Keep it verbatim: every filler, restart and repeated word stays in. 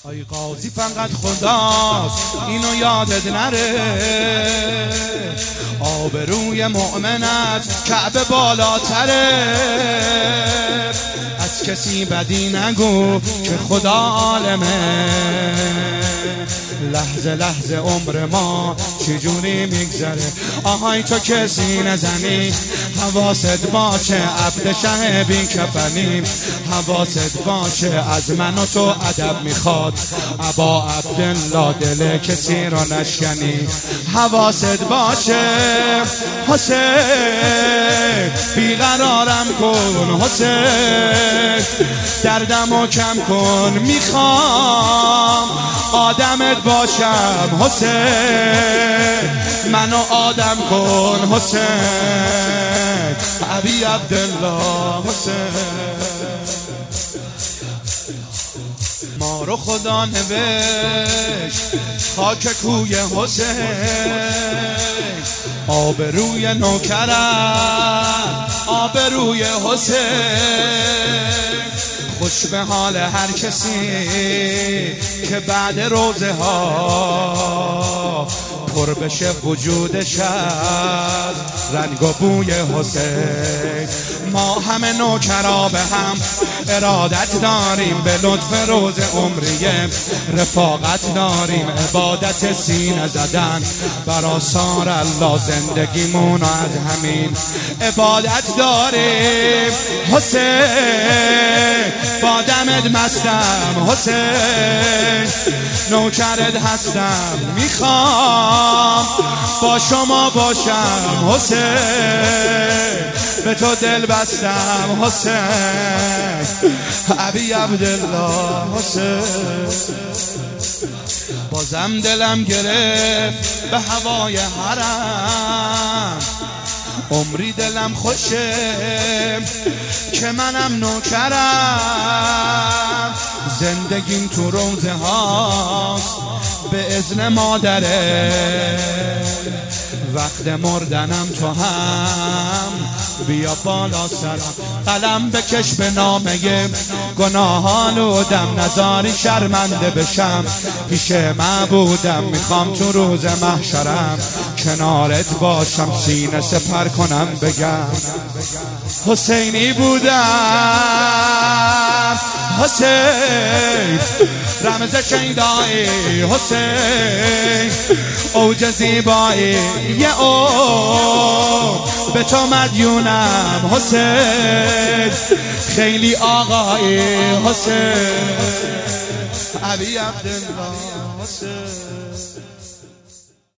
ای قاضی فقط خداست اینو یادت نره، آبروی مؤمنت کعبه بالاتره. از کسی بدی نگو که خدا عالمه، لحظه لحظه عمر ما چجوری میگذره. آهای تو کسی نزنی، حواست باشه عبد شه بی کفنیم. حواست باشه از من و تو ادب میخواد، ابا عبدالله دل کسی رو نشکنی. حواست باشه حسین، بیقرارم کن حسین، دردمو کم کن میخوام آدمت باشم حسین، منو آدم کن حسین، ابی عبدالله حسین. ما رو خدا نوشت خاک کوی حسین، آبروی نوکرم آبروی حسین. خوش به حال هر کسی که بعد روزه ها پر بشه وجودش از رنگ و بوی حسین. ما همه نوکرا به هم ارادت داریم، به لطف روز عمریه رفاقت داریم. عبادت سینه زدن بر آثار الله، زندگیمون از همین عبادت داریم. حسین با دمت مستم حسین، نوکرت هستم میخوام با شما باشم حسین، به تو دل بستم حسین، ابی عبدالله حسین. بازم دلم گرفت به هوای حرم، عمری دلم خوشه که منم نوکرم. زندگیم تو روزه هاست به اذن مادره، وقت مردنم تو هم بیا بالا سرم. قلم بکش به نامه گناهان و دم، نزاری شرمنده بشم پیش معبودم. میخوام تو روز محشرم کنارت باشم، سینه سپر کنم بگم حسینی بودم حسین، رمز شیدایی حسین، اوج زیبایی یه او به تو مدیونم حسین، خیلی آقایی حسین، ابی عبدالله حسین.